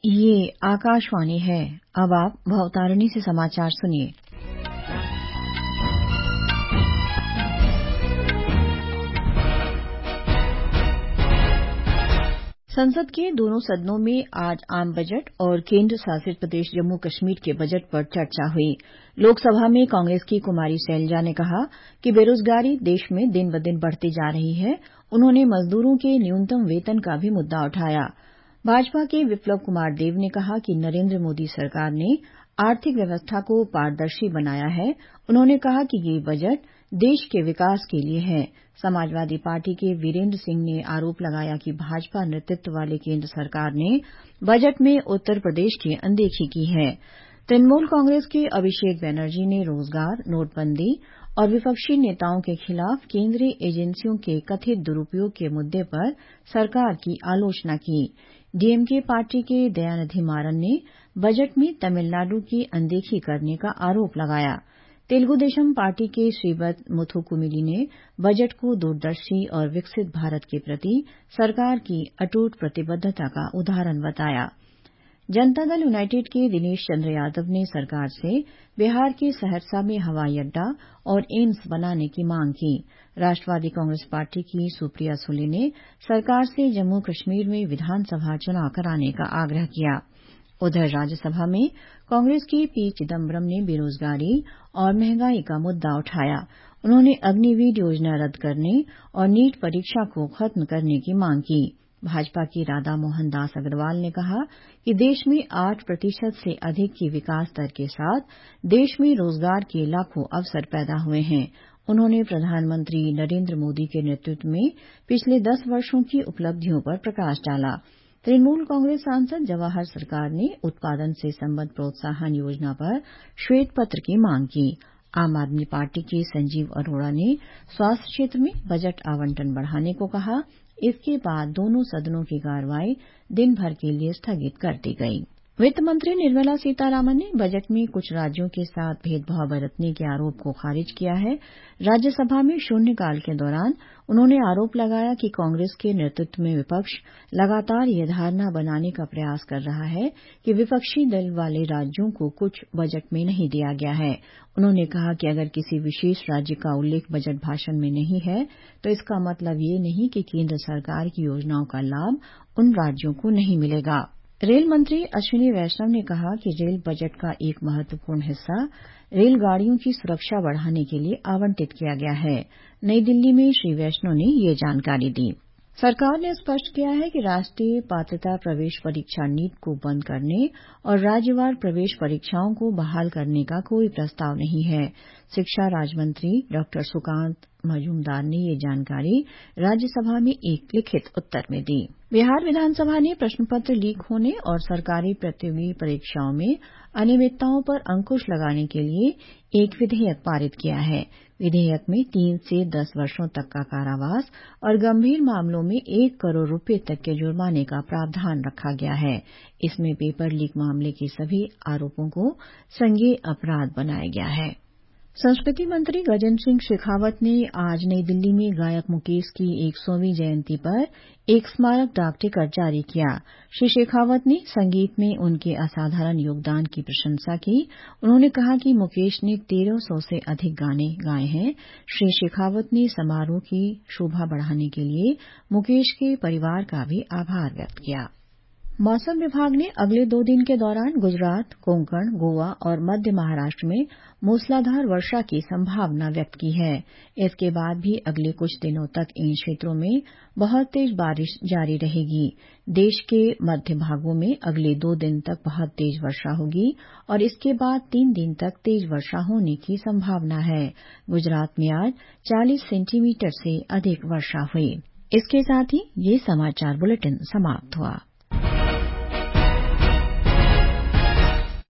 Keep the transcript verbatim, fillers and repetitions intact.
ये आकाशवाणी है। अब आप भवतारिणी से समाचार सुनिए। संसद के दोनों सदनों में आज आम बजट और केंद्र शासित प्रदेश जम्मू कश्मीर के बजट पर चर्चा हुई। लोकसभा में कांग्रेस की कुमारी सैलजा ने कहा कि बेरोजगारी देश में दिन ब दिन बढ़ती जा रही है। उन्होंने मजदूरों के न्यूनतम वेतन का भी मुद्दा उठाया। भाजपा के विप्लव कुमार देव ने कहा कि नरेंद्र मोदी सरकार ने आर्थिक व्यवस्था को पारदर्शी बनाया है। उन्होंने कहा कि ये बजट देश के विकास के लिए है। समाजवादी पार्टी के वीरेंद्र सिंह ने आरोप लगाया कि भाजपा नेतृत्व वाली केंद्र सरकार ने बजट में उत्तर प्रदेश की अनदेखी की है। तृणमूल कांग्रेस के अभिषेक बनर्जी ने रोजगार, नोटबंदी और विपक्षी नेताओं के खिलाफ केंद्रीय एजेंसियों के कथित दुरुपयोग के मुद्दे पर सरकार की आलोचना की। डीएमके पार्टी के दयानिधि मारन ने बजट में तमिलनाडु की अनदेखी करने का आरोप लगाया। तेलुगु देशम पार्टी के श्रीपद मुथुकुमिली ने बजट को दूरदर्शी और विकसित भारत के प्रति सरकार की अटूट प्रतिबद्धता का उदाहरण बताया। जनता दल यूनाइटेड के दिनेश चंद्र यादव ने सरकार से बिहार के सहरसा में हवाई अड्डा और एम्स बनाने की मांग की। राष्ट्रवादी कांग्रेस पार्टी की सुप्रिया सुले ने सरकार से जम्मू कश्मीर में विधानसभा चुनाव कराने का आग्रह किया। उधर राज्यसभा में कांग्रेस के पी चिदम्बरम ने बेरोजगारी और महंगाई का मुद्दा उठाया। उन्होंने अग्निवीर योजना रद्द करने और नीट परीक्षा को खत्म करने की मांग की। भाजपा की राधा मोहन दास अग्रवाल ने कहा कि देश में आठ प्रतिशत से अधिक की विकास दर के साथ देश में रोजगार के लाखों अवसर पैदा हुए हैं। उन्होंने प्रधानमंत्री नरेंद्र मोदी के नेतृत्व में पिछले दस वर्षों की उपलब्धियों पर प्रकाश डाला। तृणमूल कांग्रेस सांसद जवाहर सरकार ने उत्पादन से संबद्ध प्रोत्साहन योजना पर श्वेत पत्र की मांग की। आम आदमी पार्टी के संजीव अरोड़ा ने स्वास्थ्य क्षेत्र में बजट आवंटन बढ़ाने को कहा। इसके बाद दोनों सदनों की कार्रवाई दिन भर के लिए स्थगित कर दी गई। वित्त मंत्री निर्मला सीतारामन ने बजट में कुछ राज्यों के साथ भेदभाव बरतने के आरोप को खारिज किया है। राज्यसभा में शून्यकाल के दौरान उन्होंने आरोप लगाया कि कांग्रेस के नेतृत्व में विपक्ष लगातार यह धारणा बनाने का प्रयास कर रहा है कि विपक्षी दल वाले राज्यों को कुछ बजट में नहीं दिया गया है। उन्होंने कहा कि अगर किसी विशेष राज्य का उल्लेख बजट भाषण में नहीं है तो इसका मतलब ये नहीं कि केंद्र सरकार की योजनाओं का लाभ उन राज्यों को नहीं मिलेगा। रेल मंत्री अश्विनी वैष्णव ने कहा कि रेल बजट का एक महत्वपूर्ण हिस्सा रेलगाड़ियों की सुरक्षा बढ़ाने के लिए आवंटित किया गया है। नई दिल्ली में श्री वैष्णव ने ये जानकारी दी। सरकार ने स्पष्ट किया है कि राष्ट्रीय पात्रता प्रवेश परीक्षा नीट को बंद करने और राज्यवार प्रवेश परीक्षाओं को बहाल करने का कोई प्रस्ताव नहीं है। शिक्षा राज्य मंत्री डॉ सुकांत मजूमदार ने ये जानकारी राज्यसभा में एक लिखित उत्तर में दी। बिहार विधानसभा ने प्रश्न पत्र लीक होने और सरकारी प्रतियोगी परीक्षाओं में अनियमितताओं पर अंकुश लगाने के लिए एक विधेयक पारित किया है। विधेयक में तीन से दस वर्षों तक का कारावास और गंभीर मामलों में एक करोड़ रुपए तक के जुर्माने का प्रावधान रखा गया है। इसमें पेपर लीक मामले के सभी आरोपों को संज्ञेय अपराध बनाया गया है। संस्कृति मंत्री गजेंद्र सिंह शेखावत ने आज नई दिल्ली में गायक मुकेश की एक सौवीं जयंती पर एक स्मारक डाक टिकट जारी किया। श्री शेखावत ने संगीत में उनके असाधारण योगदान की प्रशंसा की। उन्होंने कहा कि मुकेश ने तेरह सौ से अधिक गाने गाए हैं। श्री शेखावत ने समारोह की शोभा बढ़ाने के लिए मुकेश के परिवार का भी आभार व्यक्त किया। मौसम विभाग ने अगले दो दिन के दौरान गुजरात, कोंकण, गोवा और मध्य महाराष्ट्र में मूसलाधार वर्षा की संभावना व्यक्त की है। इसके बाद भी अगले कुछ दिनों तक इन क्षेत्रों में बहुत तेज बारिश जारी रहेगी। देश के मध्य भागों में अगले दो दिन तक बहुत तेज वर्षा होगी और इसके बाद तीन दिन तक तेज वर्षा होने की संभावना है। गुजरात में आज चालीस सेंटीमीटर से अधिक वर्षा हुई। इसके साथ ही ये समाचार बुलेटिन समाप्त हुआ।